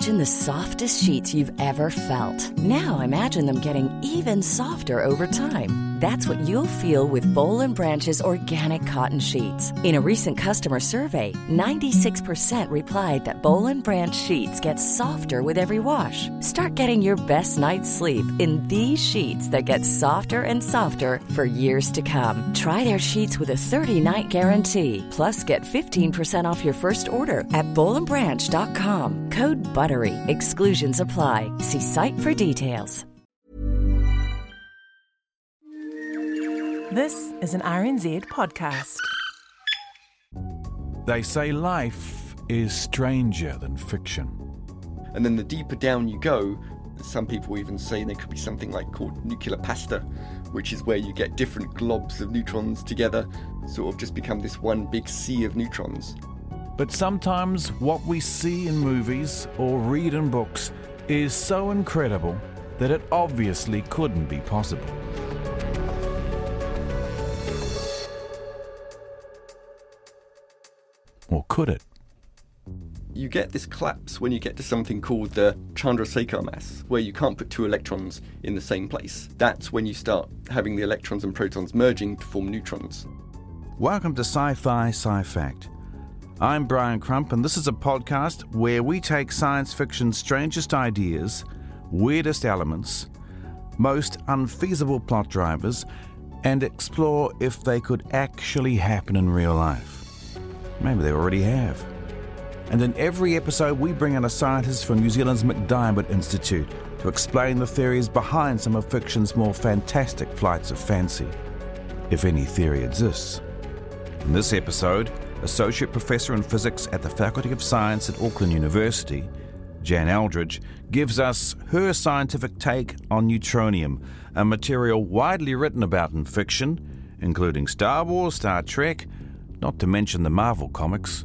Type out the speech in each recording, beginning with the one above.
Imagine the softest sheets you've ever felt. Now imagine them getting even softer over time. That's what you'll feel with Boll & Branch's organic cotton sheets. In a recent customer survey, 96% replied that Boll & Branch sheets get softer with every wash. Start getting your best night's sleep in these sheets that get softer and softer for years to come. Try their sheets with a 30-night guarantee. Plus, get 15% off your first order at bollandbranch.com. Code BUTTERY. Exclusions apply. See site for details. This is an RNZ podcast. They say life is stranger than fiction. And then the deeper down you go, some people even say there could be something like called nuclear pasta, which is where you get different globs of neutrons together, sort of just become this one big sea of neutrons. But sometimes what we see in movies or read in books is so incredible that it obviously couldn't be possible. Or could it? You get this collapse when you get to something called the Chandrasekhar mass, where you can't put two electrons in the same place. That's when you start having the electrons and protons merging to form neutrons. Welcome to Sci-Fi Sci-Fact. I'm Brian Crump, and this is a podcast where we take science fiction's strangest ideas, weirdest elements, most unfeasible plot drivers, and explore if they could actually happen in real life. Maybe they already have. And in every episode, we bring in a scientist from New Zealand's MacDiarmid Institute to explain the theories behind some of fiction's more fantastic flights of fancy, if any theory exists. In this episode, Associate Professor in Physics at the Faculty of Science at Auckland University, Jan Eldridge, gives us her scientific take on neutronium, a material widely written about in fiction, including Star Wars, Star Trek, not to mention the Marvel comics.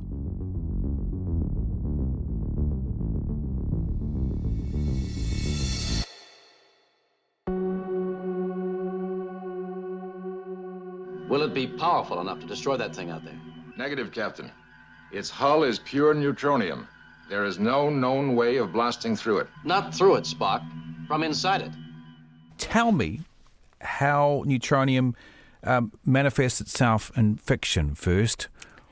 Will it be powerful enough to destroy that thing out there? Negative, Captain. Its hull is pure neutronium. There is no known way of blasting through it. Not through it, Spock. From inside it. Tell me how neutronium manifests itself in fiction first.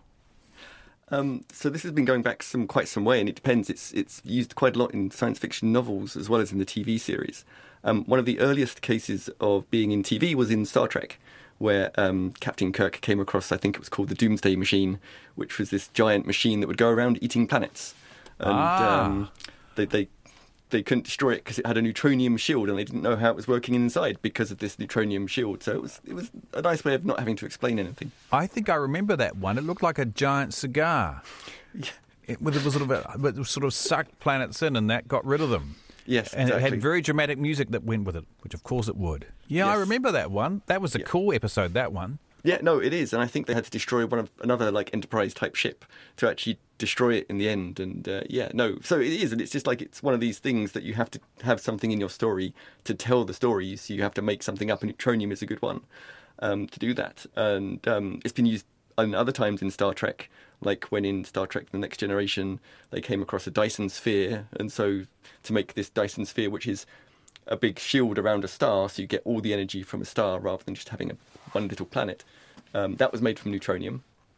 So this has been going back quite some way, and it depends. It's used quite a lot in science fiction novels as well as in the TV series. One of the earliest cases of being in TV was in Star Trek, where Captain Kirk came across, I think it was called the Doomsday Machine, which was this giant machine that would go around eating planets. And they couldn't destroy it because it had a neutronium shield, and they didn't know how it was working inside because of this neutronium shield. So it was a nice way of not having to explain anything. I think I remember that one. It looked like a giant cigar. Yeah. It was sort of sucked planets in, and that got rid of them. Yes, and exactly. it had very dramatic music that went with it, which of course it would. Yeah, Yes. I remember that one. That was a cool episode, that one. Yeah, no, it is, and I think they had to destroy another like Enterprise type ship to actually destroy it in the end. And so it is, and it's just like it's one of these things that you have to have something in your story to tell the story, so you have to make something up, and neutronium is a good one to do that. And it's been used in other times in Star Trek, like when in Star Trek The Next Generation they came across a Dyson sphere, and so to make this Dyson sphere, which is a big shield around a star, so you get all the energy from a star rather than just having one little planet. That was made from neutronium.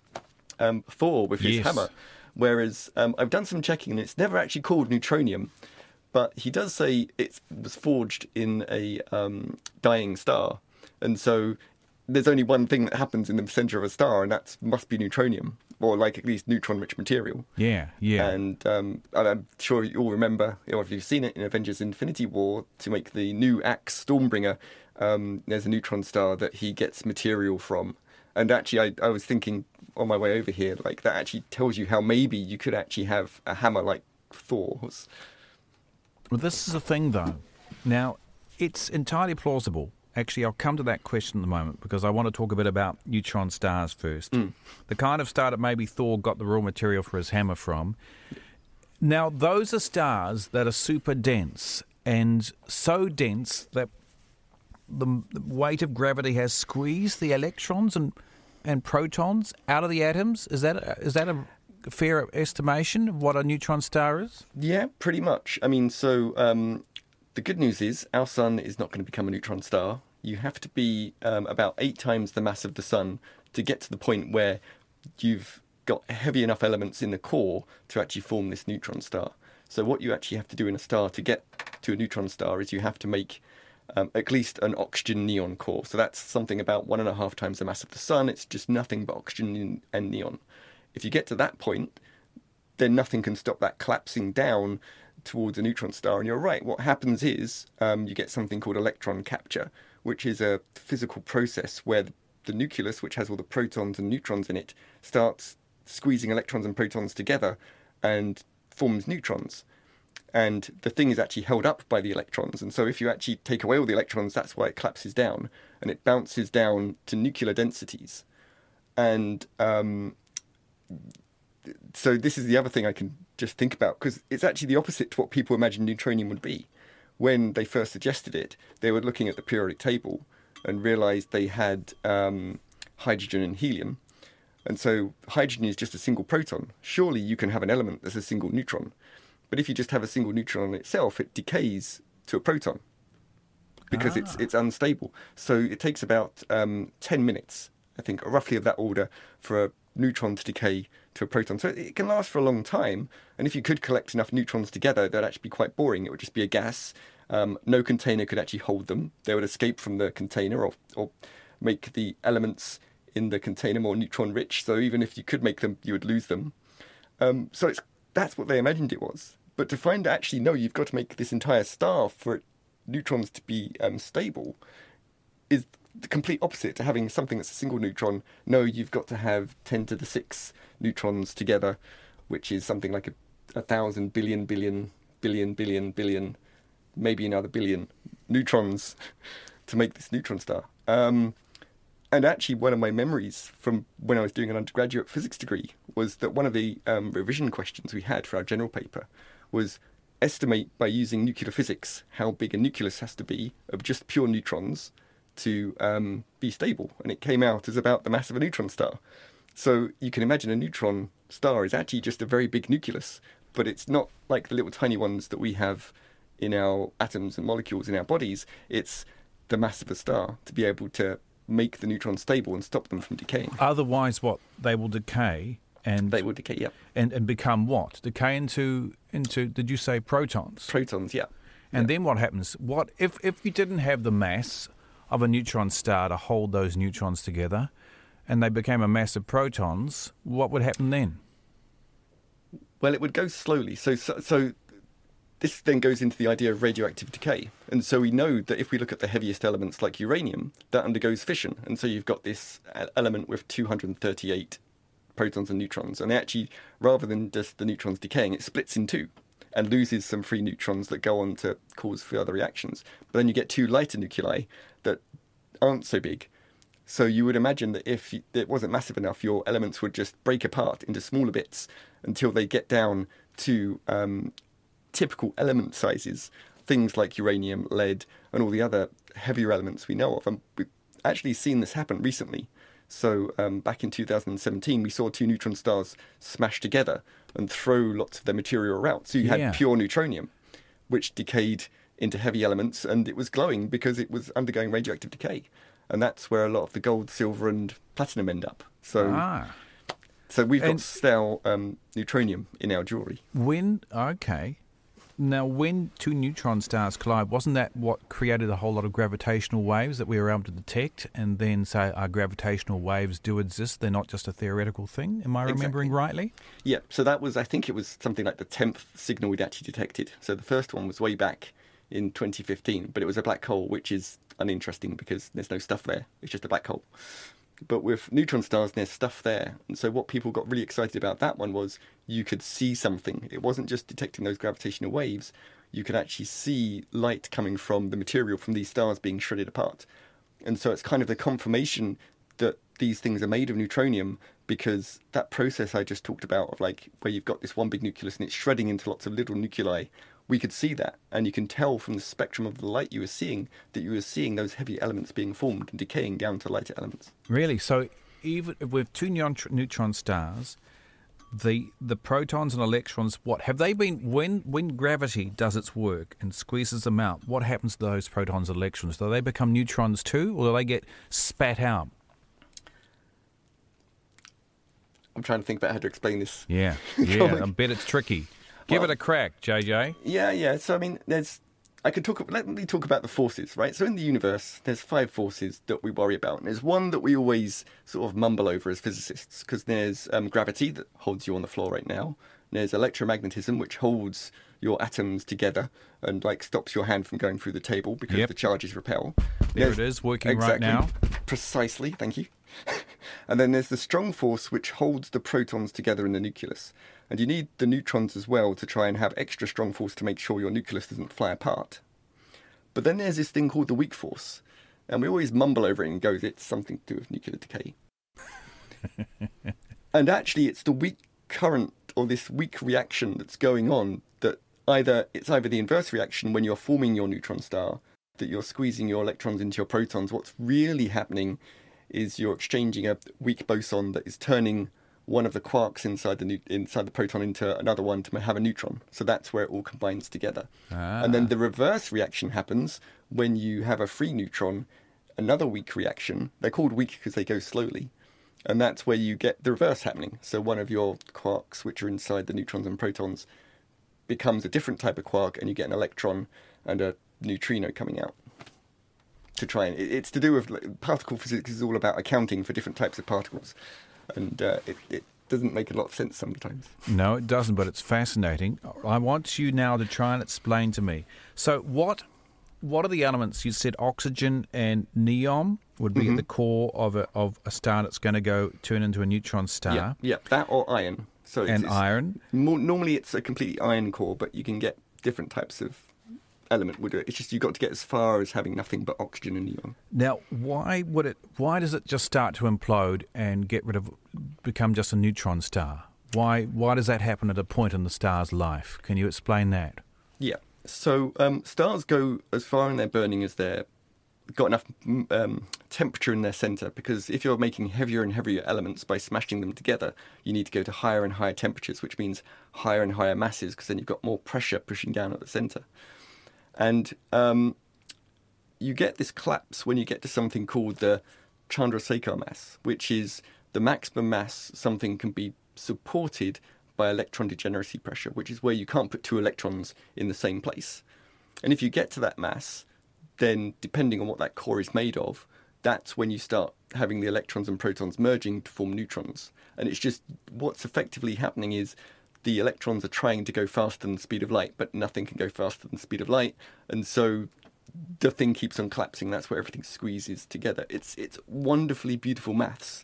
Thor with his hammer, whereas I've done some checking and it's never actually called neutronium, but he does say it was forged in a dying star, and so there's only one thing that happens in the centre of a star, and that must be neutronium, or like at least neutron-rich material. Yeah. And I'm sure you all remember, or if you've seen it in Avengers Infinity War, to make the new axe Stormbringer, there's a neutron star that he gets material from. And actually, I was thinking on my way over here, like that actually tells you how maybe you could actually have a hammer like Thor's. Well, this is the thing, though. Now, it's entirely plausible. Actually, I'll come to that question in a moment because I want to talk a bit about neutron stars first. The kind of star that maybe Thor got the raw material for his hammer from. Now, those are stars that are super dense, and so dense that the weight of gravity has squeezed the electrons and protons out of the atoms. Is that a fair estimation of what a neutron star is? Yeah, pretty much. I mean, so the good news is our sun is not going to become a neutron star. You have to be about 8 times the mass of the sun to get to the point where you've got heavy enough elements in the core to actually form this neutron star. So what you actually have to do in a star to get to a neutron star is you have to make at least an oxygen neon core. So that's something about 1.5 times the mass of the sun. It's just nothing but oxygen and neon. If you get to that point, then nothing can stop that collapsing down towards a neutron star. And you're right, what happens is you get something called electron capture, which is a physical process where the nucleus, which has all the protons and neutrons in it, starts squeezing electrons and protons together and forms neutrons. And the thing is actually held up by the electrons. And so if you actually take away all the electrons, that's why it collapses down. And it bounces down to nuclear densities. And so this is the other thing I can just think about, because it's actually the opposite to what people imagined neutronium would be. When they first suggested it, they were looking at the periodic table and realised they had hydrogen and helium. And so hydrogen is just a single proton. Surely you can have an element that's a single neutron. But if you just have a single neutron on itself, it decays to a proton because it's unstable. So it takes about 10 minutes, I think, roughly of that order, for a neutron to decay to a proton. So it can last for a long time. And if you could collect enough neutrons together, that'd actually be quite boring. It would just be a gas. No container could actually hold them. They would escape from the container or make the elements in the container more neutron rich. So even if you could make them, you would lose them. So that's what they imagined it was. But to find actually, no, you've got to make this entire star for neutrons to be stable is the complete opposite to having something that's a single neutron. No, you've got to have 10 to the 6 neutrons together, which is something like 1,000 billion, maybe another billion neutrons to make this neutron star. And actually, one of my memories from when I was doing an undergraduate physics degree was that one of the revision questions we had for our general paper was estimate by using nuclear physics how big a nucleus has to be of just pure neutrons to be stable. And it came out as about the mass of a neutron star. So you can imagine a neutron star is actually just a very big nucleus, but it's not like the little tiny ones that we have in our atoms and molecules in our bodies. It's the mass of a star to be able to make the neutrons stable and stop them from decaying. Otherwise, what? They will decay and... They will decay, yeah. And become what? Decay into did you say protons? Protons, yeah. And then what happens? What if you didn't have the mass of a neutron star to hold those neutrons together and they became a mass of protons, what would happen then? Well, it would go slowly. So this then goes into the idea of radioactive decay. And so we know that if we look at the heaviest elements like uranium, that undergoes fission. And so you've got this element with 238 protons and neutrons. And actually, rather than just the neutrons decaying, it splits in two and loses some free neutrons that go on to cause further reactions. But then you get 2 lighter nuclei that aren't so big. So you would imagine that if it wasn't massive enough, your elements would just break apart into smaller bits until they get down to typical element sizes, things like uranium, lead, and all the other heavier elements we know of. And we've actually seen this happen recently. So back in 2017, we saw 2 neutron stars smash together and throw lots of their material out. So you had pure neutronium, which decayed into heavy elements, and it was glowing because it was undergoing radioactive decay. And that's where a lot of the gold, silver, and platinum end up. So we've got stale neutronium in our jewellery. Now, when 2 neutron stars collide, wasn't that what created a whole lot of gravitational waves that we were able to detect and then say our gravitational waves do exist? They're not just a theoretical thing. Am I remembering rightly? Yeah, so that was, I think it was something like the 10th signal we'd actually detected. So the first one was way back in 2015, but it was a black hole, which is uninteresting because there's no stuff there. It's just a black hole. But with neutron stars, there's stuff there. And so what people got really excited about that one was you could see something. It wasn't just detecting those gravitational waves. You could actually see light coming from the material from these stars being shredded apart. And so it's kind of the confirmation that these things are made of neutronium, because that process I just talked about of like where you've got this one big nucleus and it's shredding into lots of little nuclei, we could see that. And you can tell from the spectrum of the light you were seeing that you were seeing those heavy elements being formed and decaying down to lighter elements. Really? So even with 2 neutron stars, the protons and electrons, what have they been, when gravity does its work and squeezes them out, what happens to those protons and electrons? Do they become neutrons too, or do they get spat out? I'm trying to think about how to explain this. Yeah, I bet it's tricky. Give it a crack, JJ. Yeah. So, I mean, let me talk about the forces, right? So in the universe, there's 5 forces that we worry about. And there's one that we always sort of mumble over as physicists, because there's gravity that holds you on the floor right now. There's electromagnetism, which holds your atoms together and like stops your hand from going through the table because the charges repel. There it is, working right now. Precisely, thank you. And then there's the strong force, which holds the protons together in the nucleus. And you need the neutrons as well to try and have extra strong force to make sure your nucleus doesn't fly apart. But then there's this thing called the weak force. And we always mumble over it and go, it's something to do with nuclear decay. And actually, it's the weak current or this weak reaction that's going on that it's either the inverse reaction when you're forming your neutron star, that you're squeezing your electrons into your protons. What's really happening is you're exchanging a weak boson that is turning one of the quarks inside the proton into another one to have a neutron. So that's where it all combines together. And then the reverse reaction happens when you have a free neutron, another weak reaction. They're called weak because they go slowly. And that's where you get the reverse happening. So one of your quarks, which are inside the neutrons and protons, becomes a different type of quark, and you get an electron and a neutrino coming out. To try and it's to do with particle physics. Is all about accounting for different types of particles, and it doesn't make a lot of sense sometimes. No, it doesn't, but it's fascinating. I want you now to try and explain to me. So what are the elements? You said oxygen and neon would be at the core of a star that's going to turn into a neutron star. Yeah, that or iron. So it's iron. Normally it's a completely iron core, but you can get different types of element would do it. It's just you've got to get as far as having nothing but oxygen and neon. Now, why does it just start to implode and become just a neutron star? Why does that happen at a point in the star's life? Can you explain that? Yeah. So stars go as far in their burning as they're got enough temperature in their centre, because if you're making heavier and heavier elements by smashing them together, you need to go to higher and higher temperatures, which means higher and higher masses, because then you've got more pressure pushing down at the centre. And you get this collapse when you get to something called the Chandrasekhar mass, which is the maximum mass something can be supported by electron degeneracy pressure, which is where you can't put 2 electrons in the same place. And if you get to that mass, then depending on what that core is made of, that's when you start having the electrons and protons merging to form neutrons. And it's just what's effectively happening is the electrons are trying to go faster than the speed of light, but nothing can go faster than the speed of light. And so the thing keeps on collapsing. That's where everything squeezes together. It's wonderfully beautiful maths.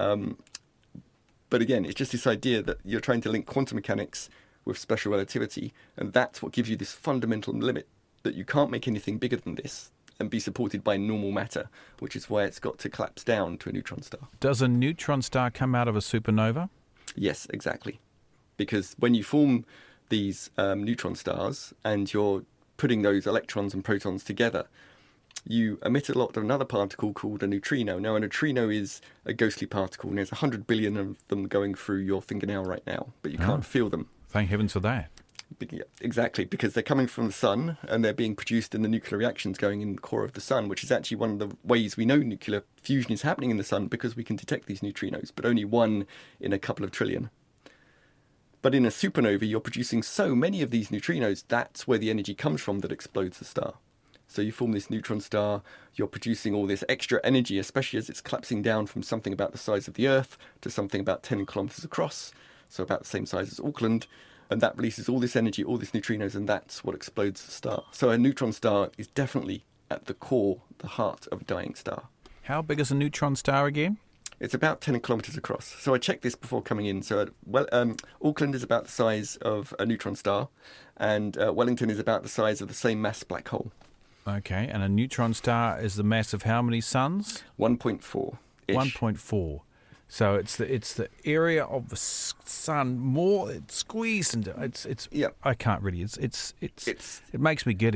But again, it's just this idea that you're trying to link quantum mechanics with special relativity. And that's what gives you this fundamental limit that you can't make anything bigger than this and be supported by normal matter, which is why it's got to collapse down to a neutron star. Does a neutron star come out of a supernova? Yes, exactly. Because when you form these neutron stars and you're putting those electrons and protons together, you emit a lot of another particle called a neutrino. Now, a neutrino is a ghostly particle, and there's 100 billion of them going through your fingernail right now, but you can't feel them. Thank heavens for that. Yeah, exactly, because they're coming from the sun and they're being produced in the nuclear reactions going in the core of the sun, which is actually one of the ways we know nuclear fusion is happening in the sun, because we can detect these neutrinos, but only 1 in a couple of trillion. But in a supernova, you're producing so many of these neutrinos, that's where the energy comes from that explodes the star. So you form this neutron star, you're producing all this extra energy, especially as it's collapsing down from something about the size of the Earth to something about 10 kilometres across, so about the same size as Auckland. And that releases all this energy, all these neutrinos, and that's what explodes the star. So a neutron star is definitely at the core, the heart of a dying star. How big is a neutron star again? It's about 10 kilometres across. So I checked this before coming in. So Auckland is about the size of a neutron star, and Wellington is about the size of the same mass black hole. Okay, and a neutron star is the mass of how many suns? 1.4. 1.4. So it's the area of the sun more it's squeezed into. It's. Yeah. I can't really. It makes me giddy.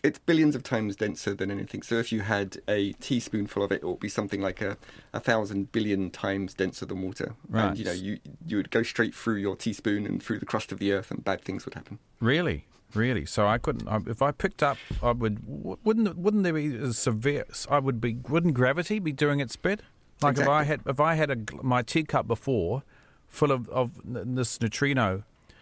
It's billions of times denser than anything. So if you had a teaspoonful of it, it would be something like 1,000 billion times denser than water. Right. And you would go straight through your teaspoon and through the crust of the earth, and bad things would happen. Really? So I couldn't. If I picked up, I would. Wouldn't there be a severe? Wouldn't gravity be doing its bit? Like Exactly. if I had my teacup before, full of this nutrium.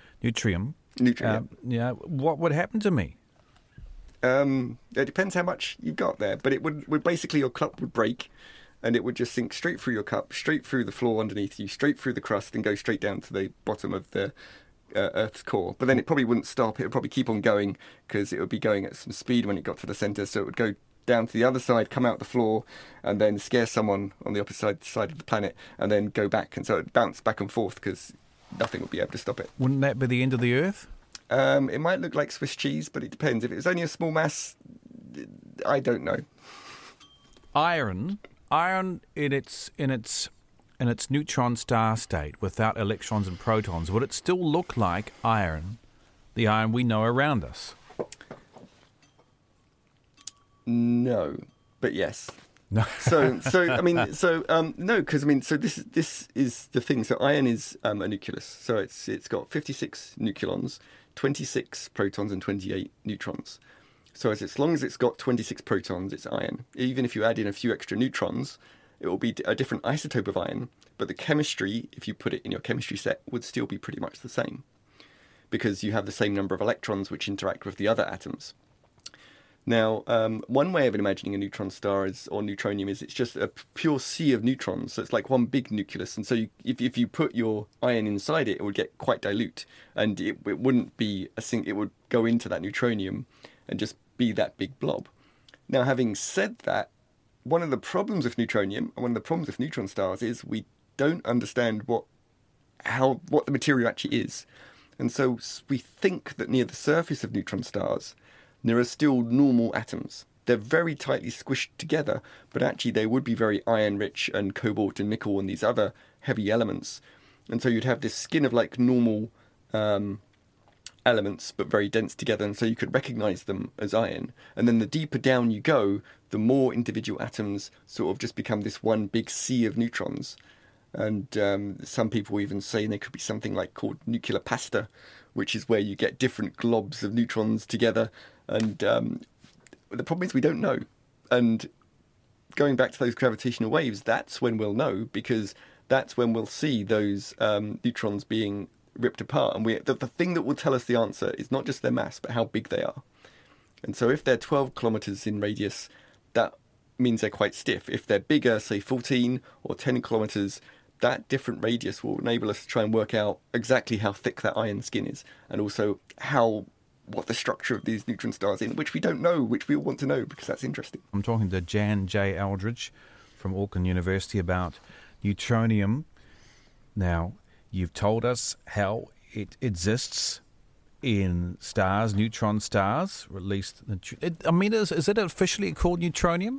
What would happen to me? It depends how much you've got there, but it would basically, your cup would break, and it would just sink straight through your cup, straight through the floor underneath you, straight through the crust, and go straight down to the bottom of the Earth's core. But then it probably wouldn't stop. It would probably keep on going, because it would be going at some speed when it got to the centre. So it would go down to the other side, come out the floor, and then scare someone on the opposite side of the planet, and then go back. And so it would bounce back and forth, because nothing would be able to stop it. Wouldn't that be the end of the Earth? It might look like Swiss cheese, but it depends. If it was only a small mass, I don't know. Iron in its neutron star state, without electrons and protons, would it still look like iron, the iron we know around us? No, but yes. No. No, because this is the thing. So iron is a nucleus. So it's got 56 nucleons, 26 protons, and 28 neutrons. So as long as it's got 26 protons, it's iron. Even if you add in a few extra neutrons, it will be a different isotope of iron. But the chemistry, if you put it in your chemistry set, would still be pretty much the same, because you have the same number of electrons which interact with the other atoms. Now, one way of imagining a neutron star or neutronium is it's just a pure sea of neutrons. So it's like one big nucleus. And so if you put your iron inside it, it would get quite dilute. And it wouldn't be it would go into that neutronium and just be that big blob. Now, having said that, one of the problems with neutronium and one of the problems with neutron stars is we don't understand what the material actually is. And so we think that near the surface of neutron stars, there are still normal atoms. They're very tightly squished together, but actually they would be very iron-rich and cobalt and nickel and these other heavy elements. And so you'd have this skin of like normal elements, but very dense together, and so you could recognize them as iron. And then the deeper down you go, the more individual atoms sort of just become this one big sea of neutrons. And some people even say there could be something like called nuclear pasta, which is where you get different globs of neutrons together. And the problem is we don't know. And going back to those gravitational waves, that's when we'll know, because that's when we'll see those neutrons being ripped apart. And the thing that will tell us the answer is not just their mass, but how big they are. And so if they're 12 kilometers in radius, that means they're quite stiff. If they're bigger, say 14 or 10 kilometers, that different radius will enable us to try and work out exactly how thick that iron skin is, and also what the structure of these neutron stars is, which we don't know, which we all want to know, because that's interesting. I'm talking to Jan J. Aldridge from Auckland University about neutronium. Now, you've told us how it exists in stars, neutron stars, or at least... is it officially called neutronium?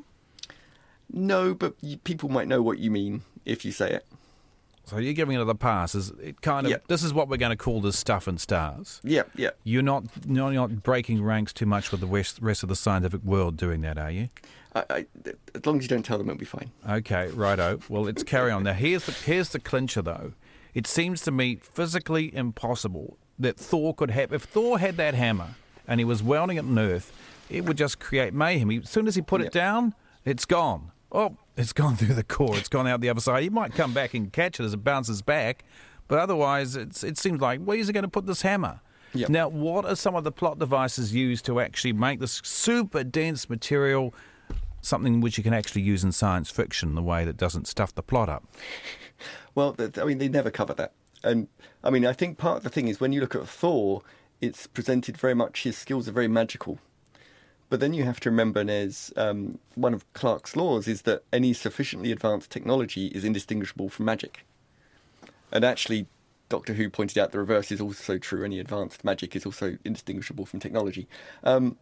No, but people might know what you mean if you say it. So you're giving it a pass. Yep. This is what we're going to call this stuff in stars. Yeah. You're not breaking ranks too much with the rest of the scientific world doing that, are you? As long as you don't tell them, it'll be fine. Okay, righto. Well, let's carry on. Now, here's the clincher, though. It seems to me physically impossible that Thor could have... If Thor had that hammer and he was welding it on Earth, it would just create mayhem. As soon as he put it down, it's gone. Oh, it's gone through the core. It's gone out the other side. He might come back and catch it as it bounces back, but otherwise it seems like, where's he going to put this hammer? Yep. Now, what are some of the plot devices used to actually make this super dense material something which you can actually use in science fiction in a way that doesn't stuff the plot up? Well, they never cover that. And, I think part of the thing is when you look at Thor, it's presented very much, his skills are very magical. But then you have to remember, there's one of Clarke's laws is that any sufficiently advanced technology is indistinguishable from magic. And actually, Doctor Who pointed out the reverse is also true. Any advanced magic is also indistinguishable from technology. So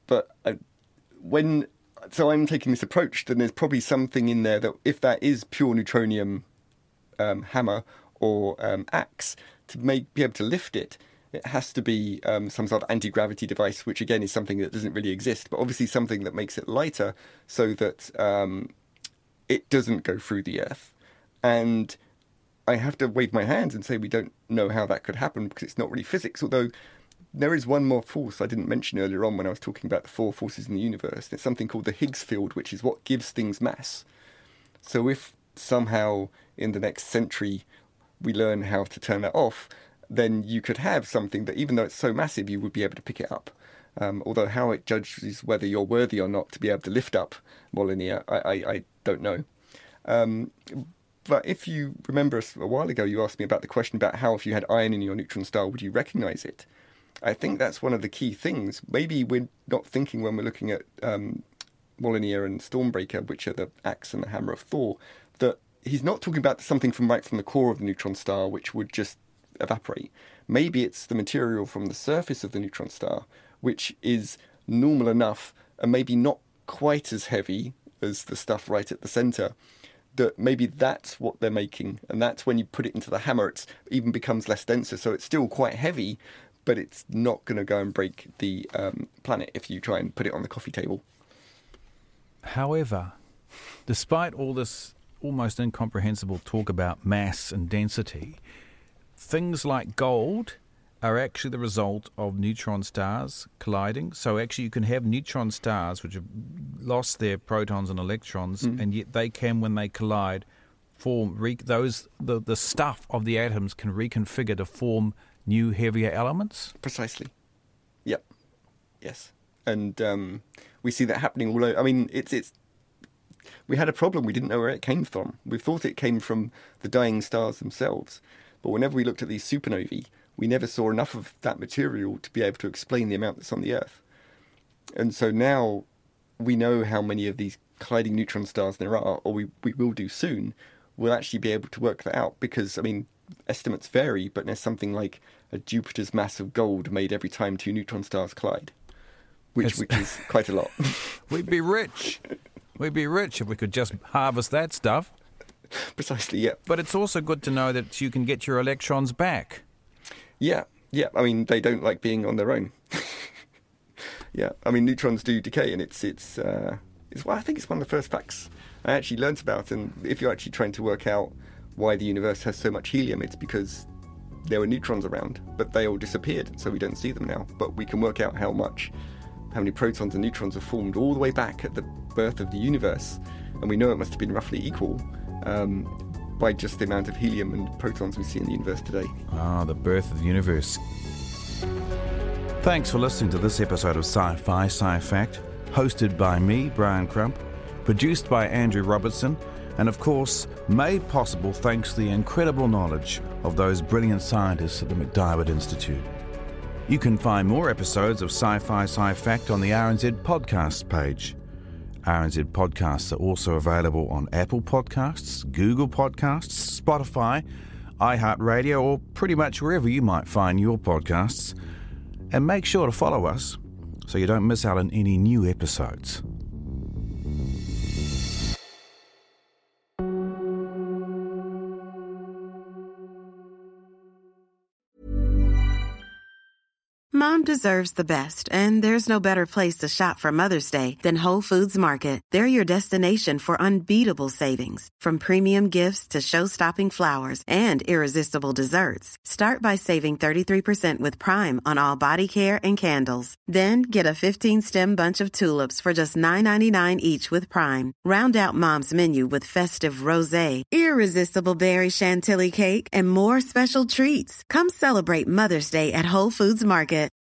I'm taking this approach, then there's probably something in there that if that is pure neutronium hammer or axe, to be able to lift it, It has to be some sort of anti-gravity device, which again is something that doesn't really exist, but obviously something that makes it lighter so that it doesn't go through the Earth. And I have to wave my hands and say we don't know how that could happen because it's not really physics, although there is one more force I didn't mention earlier on when I was talking about the 4 forces in the universe. It's something called the Higgs field, which is what gives things mass. So if somehow in the next century we learn how to turn that off, then you could have something that, even though it's so massive, you would be able to pick it up. Although how it judges whether you're worthy or not to be able to lift up Molinia, I don't know. But if you remember a while ago, you asked me about the question about how if you had iron in your neutron star, would you recognise it? I think that's one of the key things. Maybe we're not thinking when we're looking at Molinia and Stormbreaker, which are the axe and the hammer of Thor, that he's not talking about something from the core of the neutron star, which would just evaporate. Maybe it's the material from the surface of the neutron star, which is normal enough and maybe not quite as heavy as the stuff right at the centre, that maybe that's what they're making, and that's when you put it into the hammer, it even becomes less denser, so it's still quite heavy, but it's not going to go and break the planet if you try and put it on the coffee table. However, despite all this almost incomprehensible talk about mass and density, things like gold are actually the result of neutron stars colliding. So actually you can have neutron stars which have lost their protons and electrons, and yet they can, when they collide, form the stuff of the atoms can reconfigure to form new, heavier elements? Precisely. Yep. Yes. And we see that happening all over. I mean, it's. We had a problem. We didn't know where it came from. We thought it came from the dying stars themselves. But whenever we looked at these supernovae, we never saw enough of that material to be able to explain the amount that's on the Earth. And so now we know how many of these colliding neutron stars there are, or we will do soon. We'll actually be able to work that out because, I mean, estimates vary, but there's something like a Jupiter's mass of gold made every time 2 neutron stars collide, which is quite a lot. We'd be rich. We'd be rich if we could just harvest that stuff. Precisely, yeah. But it's also good to know that you can get your electrons back. Yeah. I mean, they don't like being on their own. Yeah, I mean, neutrons do decay, and it's well, I think it's one of the first facts I actually learnt about. And if you're actually trying to work out why the universe has so much helium, it's because there were neutrons around, but they all disappeared, so we don't see them now. But we can work out how many protons and neutrons are formed all the way back at the birth of the universe, and we know it must have been roughly equal by just the amount of helium and protons we see in the universe today. Ah, the birth of the universe. Thanks for listening to this episode of Sci-Fi Sci-Fact, hosted by me, Brian Crump, produced by Andrew Robertson, and of course, made possible thanks to the incredible knowledge of those brilliant scientists at the MacDiarmid Institute. You can find more episodes of Sci-Fi Sci-Fact on the RNZ Podcasts page. RNZ Podcasts are also available on Apple Podcasts, Google Podcasts, Spotify, iHeartRadio, or pretty much wherever you might find your podcasts. And make sure to follow us so you don't miss out on any new episodes. Mom deserves the best, and there's no better place to shop for Mother's Day than Whole Foods Market. They're your destination for unbeatable savings, from premium gifts to show-stopping flowers and irresistible desserts. Start by saving 33% with Prime on all body care and candles. Then get a 15-stem bunch of tulips for just $9.99 each with Prime. Round out Mom's menu with festive rosé, irresistible berry chantilly cake, and more special treats. Come celebrate Mother's Day at Whole Foods Market.